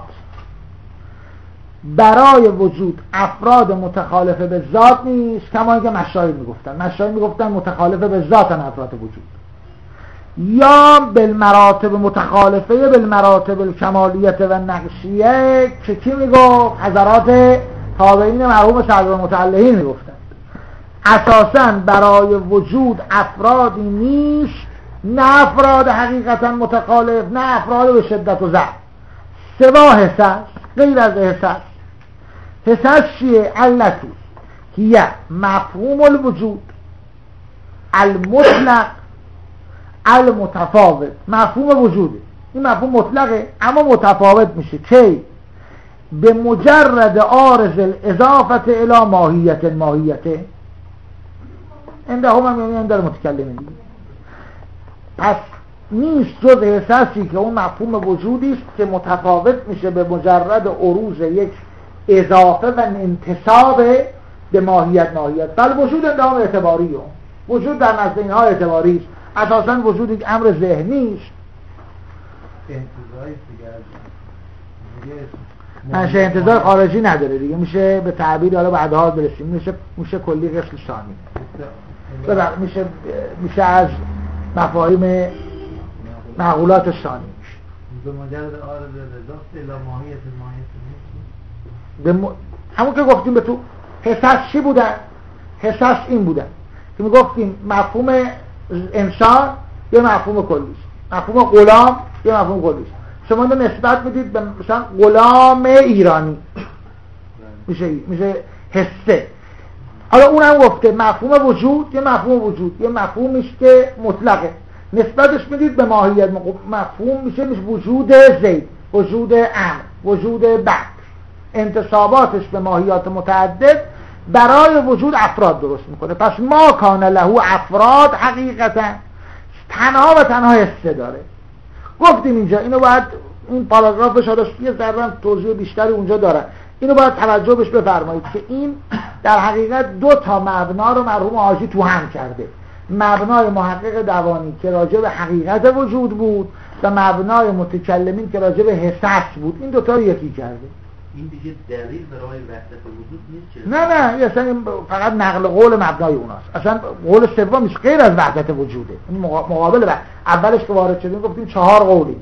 برای وجود افراد متخالفه به ذات نیست، کما اینکه مشایخ میگفتن مشایخ میگفتن متخالفه به ذاتن افراد وجود، یا بالمراتب متخالفه بالمراتب الکمالیت و نقشیه که کی میگفت؟ حضرات تابعین مرحوم صدر متعلقین میگفتن. اساساً برای وجود افرادی نیست، نه افراد حقیقتا متخالف، نه افراد به شدت و ضعف، سوا حساس، غیر از حساس. حساس چیه؟ علتی هیه مفهوم الوجود المطلق المتفاوت. مفهوم وجوده، این مفهوم مطلقه اما متفاوت میشه کی؟ به مجرد عارض الاضافت الى ماهیت ماهیت انده هم هم یعنی اندر متکلمین دیگه. پس نیست جز احساسی که اون مفهوم وجودی است که متفاوت میشه به مجرد عروض یک اضافه و انتصاب به ماهیت ماهیت. بل وجود اندام اعتباری هم. وجود در نزد اینها اعتباری است. اساساً وجود یک امر ذهنی است. منشه انتظار خارجی نداره دیگه، میشه به تعبیر حالا بعدها برسیم، میشه میشه کلی قسم ثانی، ببخ میشه میشه از مفاهیم معقولات ثانی به مجرد عارض اضافه الی ماهیت ماهیت به م... همون که گفتیم به تو حساس چی بودن؟ حساس این بودن که میگفتیم مفهوم انسان یه مفهوم کلیست، مفهوم غلام یه مفهوم کلیست. شما اینو نسبت میدید به مثلا غلام ایرانی، میشه میشه حسه. حالا اونم گفته مفهوم وجود یه مفهوم وجود یه مفهومیش که مطلقه، نسبتش میدید به ماهیت. مفهوم میشه میشه وجود زید، وجود امر، وجود بکر، انتصاباتش به ماهیات متعدد برای وجود افراد درست میکنه. پس ما کان له افراد حقیقتا تنها و تنها حسه داره. گفتیم اینجا اینو باید این پاراگرافش داشت یه ذره توضیح بیشتری اونجا داره، اینو باید توجه بهش بفرمایید که این در حقیقت دو تا مبنا رو مرحوم حاجی تو هم کرده. مبنای محقق دوانی که راجع به حقیقت وجود بود و مبنای متکلمین که راجع به حساس بود. این دوتا رو یکی کرده. این دیگه دلیل برای وحدت وجود نیست. نه نه اصلا فقط نقل قول مبنای اوناست. اصلا قول سومیش غیر از وحدت وجوده. این مقابل وحدت. اولش که وارد شدیم گفتیم چهار قولی،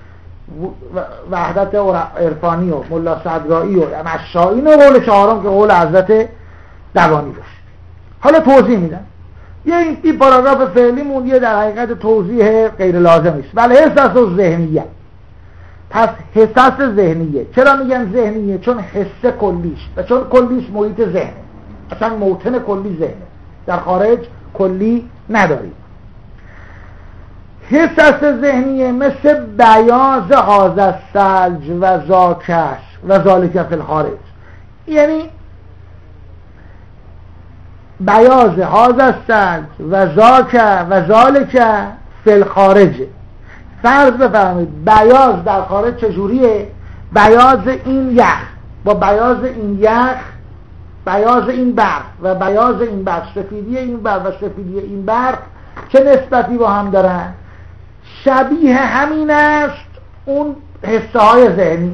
وحدت عرفانی و ملا صدرایی و مشایی، و قول چهارم که قول حضرت دوانی داشت. حالا توضیح میدم. یه این پاراگراف فعلیمون یه در حقیقت توضیح غیر لازمی است. ولی حساس و ذهنیه. پس حساس ذهنیه. چرا میگن ذهنیه؟ چون حس کلیش و چون کلیش محیط ذهنه. اصلا موطن کلی ذهنه، در خارج کلی نداریم. حس ذهنیه مثل بیاض هذا الثلج و ذاکش و ذالک فی الخارج، یعنی بیاض هذا الثلج و ذاک و ذالک فی الخارج. فرض بفرمایید بیاض در خارج چجوریه؟ بیاض این یخ با بیاض این یخ، بیاض این برف و بیاض این برف، سفیدی این برف و سفیدی این برف چه نسبتی با هم دارن؟ شبیه همین است اون حسه های ذهنی.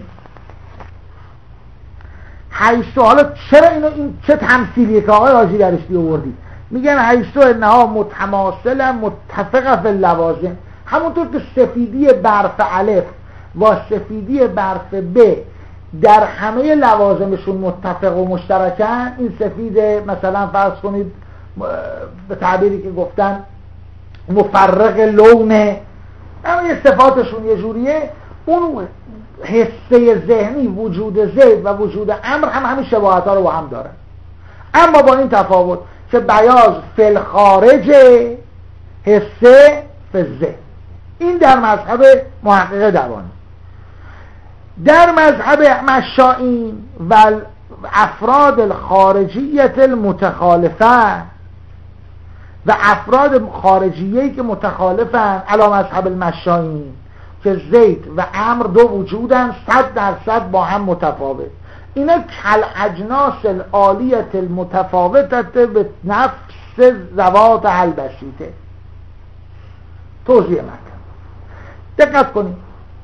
حیث، حالا چرا اینو این چه تمثیلیه که آقای حاجی درش بیاوردی؟ میگن حیث انها متماثل متفق فی اللوازم، همونطور که سفیدی برف الف و سفیدی برف ب در همه لوازمشون متفق و مشترکن. این سفید مثلا فرض کنید به تعبیری که گفتن مفرق لونه، اما یه صفاتشون یه جوریه. اون حسه ذهنی وجود زید و وجود امر هم همین شباهت ها رو با هم دارن، اما با این تفاوت که بیاض فی الخارج، حسه فی الذهن. این در مذهب محقق دوانی. در مذهب مشائین و افراد الخارجیت المتخالفه و افراد خارجیه‌ای که متخالفن علی مذهب المشائین که زید و امر دو وجودن صد درصد با هم متفاوت، اینا کل اجناس العالیت المتفاوتت به نفس ذوات البسیطه. توضیح مطلب دقت کنید.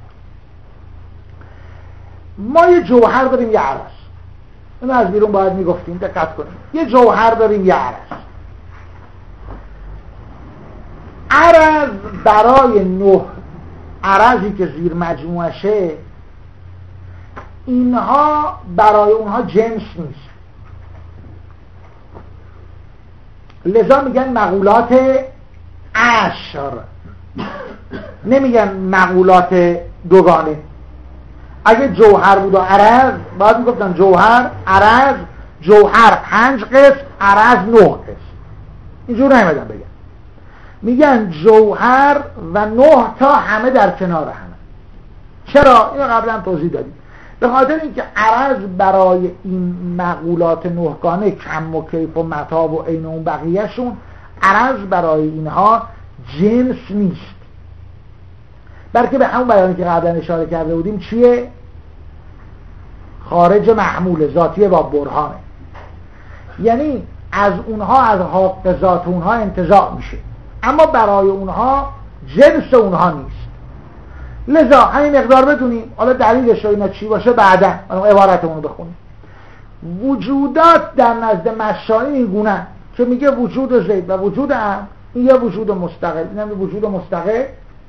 ما یه جوهر داریم یه عرض، اینو از بیرون باید میگفتیم. دقت کنید، یه جوهر داریم یه عرض. عرض برای نه عرضی که زیر مجموعشه، اینها برای اونها جنس نیست، لذا میگن مقولات عشر، نمیگن مقولات دوگانه. اگه جوهر بود و عرض باید میگفتن جوهر، عرض، جوهر پنج قسم، عرض نه قسم. اینجور نمیدن بگن، میگن جوهر و نه تا همه در کنار همه. چرا؟ اینو قبلا توضیح دادیم. به خاطر اینکه عرض برای این مقولات نهگانه کم و کیف و متاب و عین اون بقیهشون، عرض برای اینها جنس نیست، بلکه به همون بیانی که قبلا اشاره کرده بودیم چیه؟ خارج محمول ذاتیه با برهانه، یعنی از اونها از حق ذات اونها انتزاع میشه، اما برای اونها جنس اونها نیست. لذا همین مقدار بدونیم. حالا دلیلش اینا چی باشه بعدا عبارتمون رو بخونیم. وجودات در نزد مشائین این گونه که میگه وجود زید و وجود امر، این یه وجود مستقل، این هم وجود مستقل.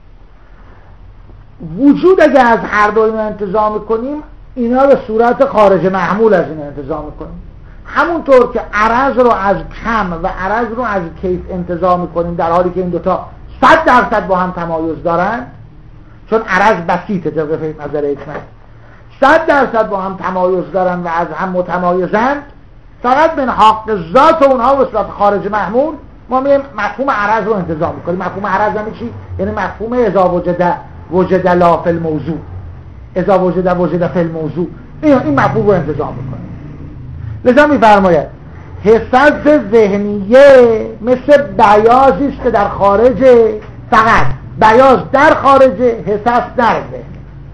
وجود اگه از هر دو اینو انتزاع میکنیم، اینا به صورت خارج محمول از این انتزاع میکنیم. همونطور که عرض رو از کم و عرض رو از کیف انتزاع میکنیم، در حالی که این دوتا صد درصد با هم تمایز دارن، چون عرض بسیطه طبق فهم نظر حکمت، صد درصد با هم تمایز دارن و از هم متمایزند. فقط من حق ذات اونها به صورت خارج محمول ما میگیم مفهوم عرض رو انتزاع میکنیم. مفهوم عرض یعنی چی؟ یعنی مفهوم اذا وجد وجد لا فی الموضوع، اذا وجد وجد فی الموضوع، این این مفهوم رو انتزاع میکنیم. لذا میفرماید حسد ذهنیه مثل بیاضی است که در خارج، فقط بیاض در خارج، حسد در ذهن.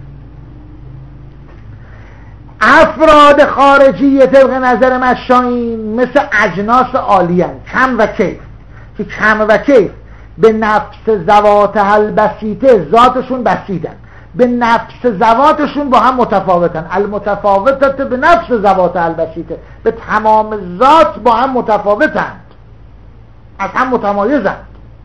افراد خارجی طبق نظر مشائین مثل اجناس عالیان، کم و کیف، که کم و کیف به نفس ذوات البسیطه، ذاتشون بسیطن، به نفس ذواتشون با هم متفاوتن. المتفاوتت به نفس ذوات البسیطه، به تمام ذات با هم متفاوتند، از هم متمایزند.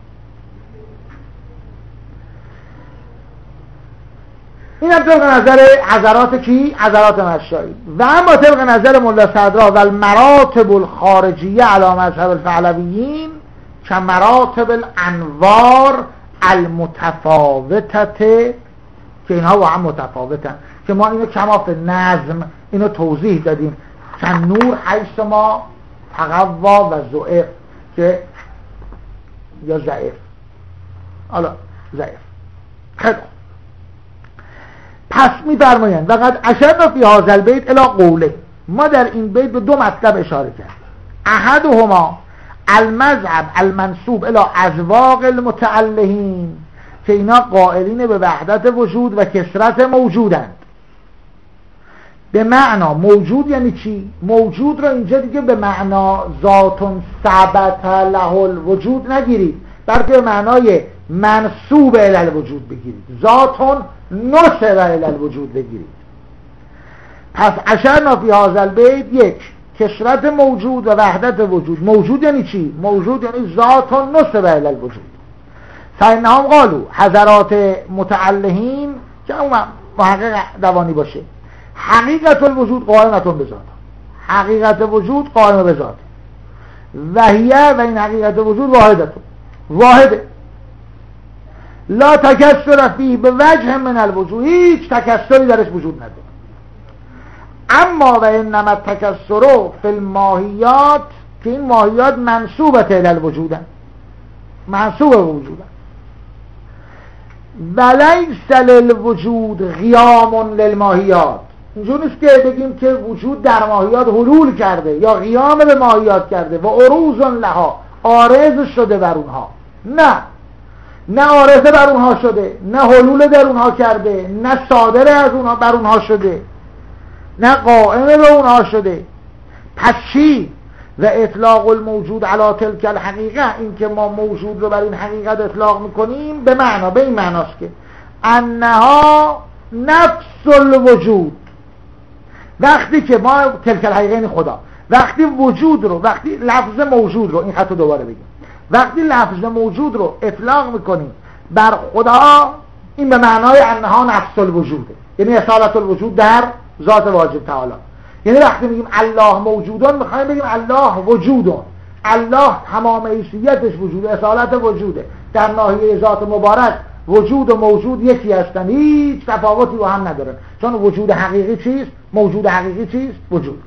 این هم طبق نظر حضرات کی؟ حضرات مشائین. و اما طبق نظر ملا صدرا و المراتب الخارجیه علی مذهب الفعلویین که مراتب الانوار المتفاوتت، که اینها با هم متفاوتن، که ما اینو کماف نظم اینو توضیح دادیم. که نور حیث ما تقوا و ضعف، که یا ضعف. حالا ضعیف. خیلی پس می‌فرمایند وقد اشرنا فی هذا البیت الی قوله، ما در این بیت به دو مطلب اشاره کردیم. احدهما المذهب المنسوب الی اذواق المتعلهین، که اینا قائلین به وحدت وجود و کثرت موجودند. به معنا موجود یعنی چی؟ موجود رو اینجا دیگه به معنا ذاتون ثبت له الوجود نگیرید، بلکه به معنای منسوب الی الوجود بگیرید، ذاتون نسب الی الوجود بگیرید. پس اشرنا فی هذا البیت، یک، کثرت موجود و وحدت وجود. موجود یعنی چی؟ موجود یعنی ذاتون نسب الی الوجود. فإنهم قالوا حضرات متعلهین، که اون محقق دوانی باشه، حقیقت الوجود قائمتون به ذات، حقیقت وجود قائم به ذات، وحیه و این حقیقت وجود واحدتون، واحده، لا تکسر فیه به وجه من الوجود، هیچ تکسری درش وجود نداره. اما و انما تکسر فی الماهیات، که این ماهیات منسوبت الی الوجودن، منسوب به وجودن. ولیس للوجود قیام للماهیات، اینجور نیست که بگیم که وجود در ماهیات حلول کرده یا قیام به ماهیات کرده و عروض لها، عارض شده بر اونها. نه، نه عارضه بر اونها شده، نه حلول در اونها کرده، نه صادر از اونها بر اونها شده، نه قائم به اونها شده. پس چی؟ و اطلاق الموجود علی تلک الحقیقه، این که ما موجود رو بر این حقیقت اطلاق میکنیم به معنا، به این معناست که انها نفس الوجود، وقتی که ما تلک الحقیقه این خدا، وقتی وجود رو، وقتی لفظ موجود رو، این خطو دوباره بگیم، وقتی لفظ موجود رو اطلاق میکنیم بر خدا، این به معنای انها نفس الوجوده، یعنی اصالت الوجود در ذات واجب تعالی. یعنی وقتی میگیم الله موجودون، میخوایم بگیم الله وجودون، الله تمام حیثیتش وجود، اصالت وجوده. در ناحیه ذات مبارک وجود و موجود یکی هستن، هیچ تفاوتی با هم ندارن، چون وجود حقیقی چیست؟ موجود حقیقی چیست؟ وجود.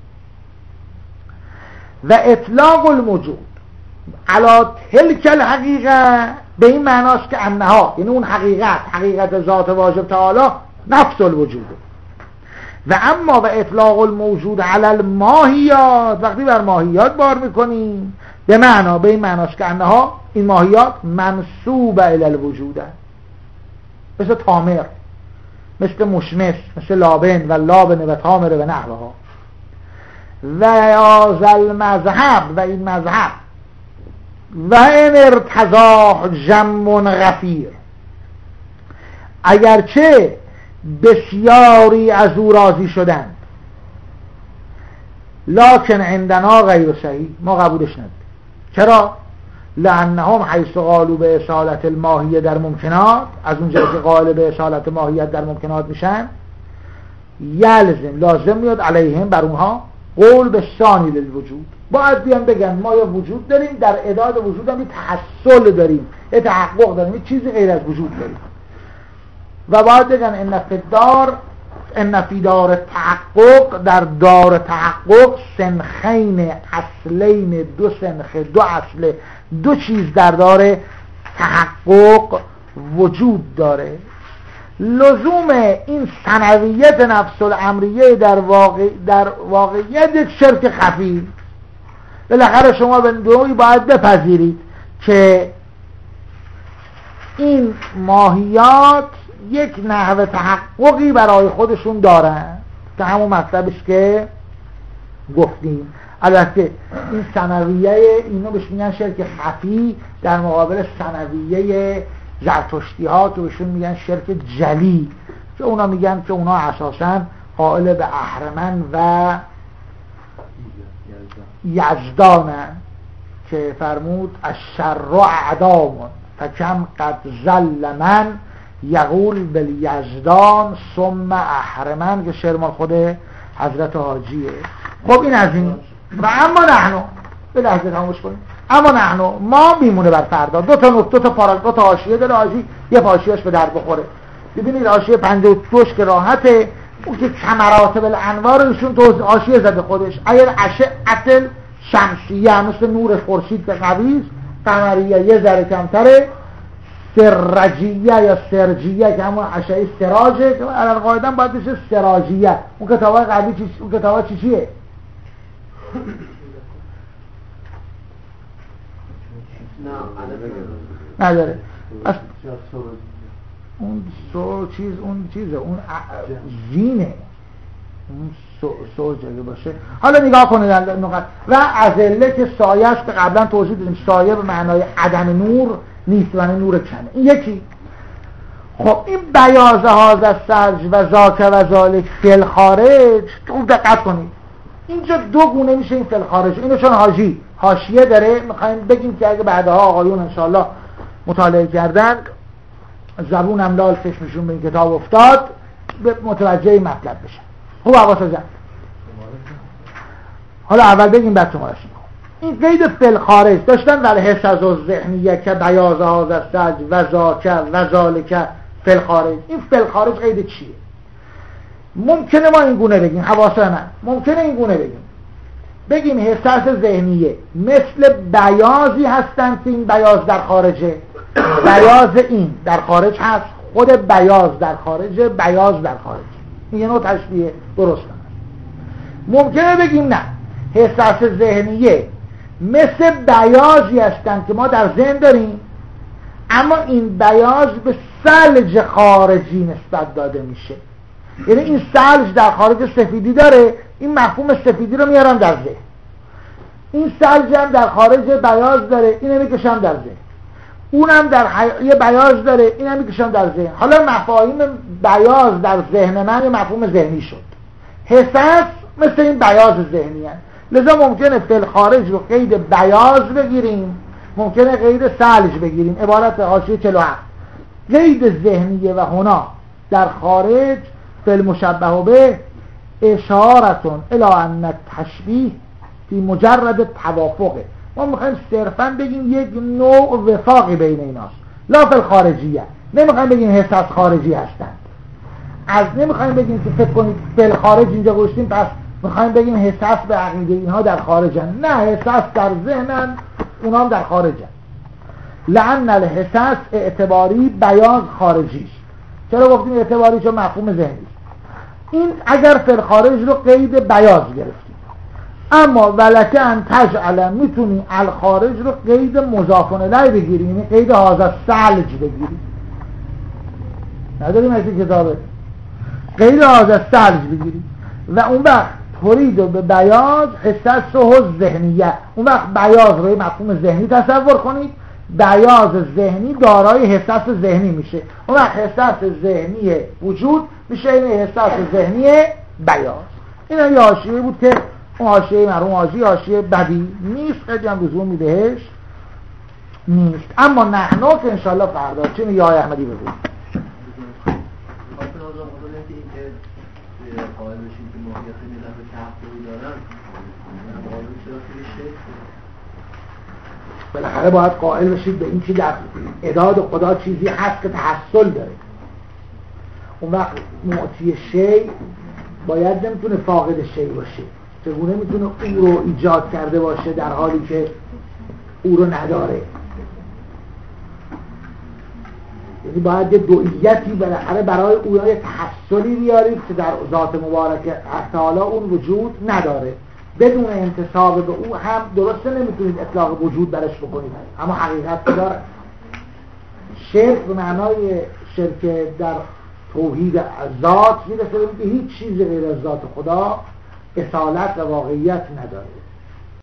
و اطلاق الموجود علی تلک الحقیقه به این معناست که انها، یعنی اون حقیقت، حقیقت ذات واجب تعالی نفس الوجوده. و اما و اطلاق الموجود علی الماهیات، وقتی بر ماهیات بار میکنیم به معنا، به این معناست که انها، این ماهیات منسوب الی الوجود، مثل تامر، مثل مشمس، مثل لابن و لابن و تامر و نحوها. و هذا المذهب، و این مذهب، و این ارتضاح جم غفیر، اگرچه بسیاری از او راضی شدند، لکن عندنا غیر صحیح، ما قبولش نداریم. چرا؟ لانهم حیث قالوا به اصالت الماهیه در ممکنات، از اونجا که قائل به اصالت ماهیت در ممکنات میشن، یلزم، لازم میاد علیهم، بر اونها، قول به ثانی للوجود، باید بیان بگن ما یا وجود داریم، در اعداد وجود هم تحصل داریم، یه تحقق داریم، یه چیزی غیر از وجود داریم. و باید بگن ان فی دار، ان فی دار تحقق، در دار تحقق سنخین اصلین، دو سنخ، دو اصل، دو چیز در دار تحقق وجود داره. لزوم این ثنویت نفس الامریه در واقع در واقعیت یک شرک خفی. بالاخره شما به دوی باید بپذیرید که این ماهیات یک نحو تحققی برای خودشون دارن، که همون مطلبش که گفتیم. البته این ثنویه، اینو بهش میگن شرک خفی، در مقابل ثنویه زرتشتی ها که بهشون میگن شرک جلی، که اونا میگن که اونا اساساً قائل به اهرمن و یزدانن، که فرمود الشر اعدام فکم قد ظل من یقول بالیزدان ثم احرمن، که شعر مال خود حضرت حاجیه. خب این از این. و اما نحنو، به لحظه خاموش کنیم، اما نحنو، ما میمونه بر فردا. دو تا نقطه، دو تا پاراگراف، دو تا حاشیه داره حاجی، یه حاشیه‌اش به درد بخوره. ببینید حاشیه پنجاه و دو که راحته، اون که کمراتب الانوار ایشون تو حاشیه زده خودش، اگر اشعه شمسیه مثل نور خورشید که قوی است، قمریه یه ذره کمتره، سرجیه یا سرجیه که همون اشعه سراجه که علل قاعدن باید بشه سراجیه. اون کتاب های قبلی چی اون کتاب ها چی چیه؟ نداره. اون سو چیز اون چیزه اون زینه اون سو سو جلو باشه. حالا نگاه کنید در نقط و ازله که سایه است که قبلا توضیح دادیم سایه به معنای عدم نور نیست و نور کمه. این یکی. خب این بیاض هاذا السرج و ذاک و ذالک فی الخارج خوب دقت کنید اینجا دو گونه میشه این فی الخارج. اینو چون حاجی حاشیه داره میخوایم بگیم که اگه بعدها آقایون انشاءالله مطالعه کردن زبون املال فکرشون به این کتاب افتاد به متوجه مطلب بشن. خوب حواسا جمع. حالا اول بگیم بعد شما رشیم. این قید فی الخارج داشتن ولی حس از ذهنیه که بیاض هاذا السرج و ذاک و ذالک فی الخارج. این فی الخارج قید چیه؟ ممکنه ما این گونه بگیم حواسا من ممکنه این گونه بگیم بگیم حس ذهنیه مثل بیاضی هستن که این بیاض در خارجه، بیاض این در خارج هست، خود بیاض در خارجه، بیاض در خارج. این یه نوع تشبیه درست هست. ممکنه بگیم نه حس ذهنیه مثل بیاضی هستن که ما در ذهن داریم اما این بیاض به ثلج خارجی نسبت داده میشه. یعنی این ثلج در خارج سفیدی داره، این مفهوم سفیدی رو میارم در ذهن. این ثلج هم در خارج بیاض داره، اینو میکشم در ذهن. اونم در حی... یه بیاض داره، اینم میکشم در ذهن. حالا مفاهیم بیاض در ذهن من یه مفهوم ذهنی شد. حس مثل این بیاض ذهنی هست. لذا ممکنه فی الخارج رو قید بیاض بگیریم، ممکنه قید ثلج بگیریم. عبارت حاشیه چهل و هفت قید ذهنیه و هنا در خارج فی المشبه به اشارتون الی ان التشبیه فی مجرد توافقه. ما میخوایم صرفا بگیم یک نوع وفاقی بین ایناست، لا فی الخارجیه. نمیخوایم بگیم حس از خارجی هستند، از نمیخوایم بگیم که فکر کنید فی الخارج اینجا گوشتیم پس میخوایم بگیم حس به عقیده اینها در خارجن. نه، حس در ذهنن، اونا هم در خارجن. لأن الحس اعتباری بیاض خارجیش. چرا گفتیم اعتباری؟ چون مفهوم ذهنی. این اگر فی الخارج رو قید بیاض گرفتیم، اما ولکه ان تجعل میتونی الخارج رو قید مضاف الیه بگیری، یعنی قید هاذا الثلج بگیری. نداریم از این کتابه قید هاذا الثلج بگیری و اون وقت ترید به بیاض حسه و ذهنیه. اون وقت بیاض رو مفهوم ذهنی تصور کنید، بیاض ذهنی دارای حسه ذهنی میشه. اون وقت حسه ذهنی وجود میشه این حسه ذهنی بیاض. این یه حاشیه بود که اون حاشیه مرحوم حاجی حاشیه بدی نیست، خیلی هم لزومی بهش نیست. اما نحنو که انشالله فردا چه میگه آقای احمدی بگو قائل بشیم که ماهیت ملت به تحقیقی دارن، قائل بشیم بالاخره باید قائل بشید به این که در اعداد خدا چیزی هست که تحصل داره. اون وقت معطی شی باید نمیتونه فاقد شی باشه. چگونه میتونه او رو ایجاد کرده باشه در حالی که او رو نداره؟ یعنی باید یه دوئیتی بالاخره برای او یه تحصلی بیارید که در ذات مبارک تعالی اون وجود نداره. بدون انتساب به او هم درسته نمیتونید اطلاق وجود برش بکنید، اما حقیقت داره. شرک به معنای شرک در توحید ذات میرسه که هیچ چیزی غیر از ذات خدا اصالت و واقعیت نداره.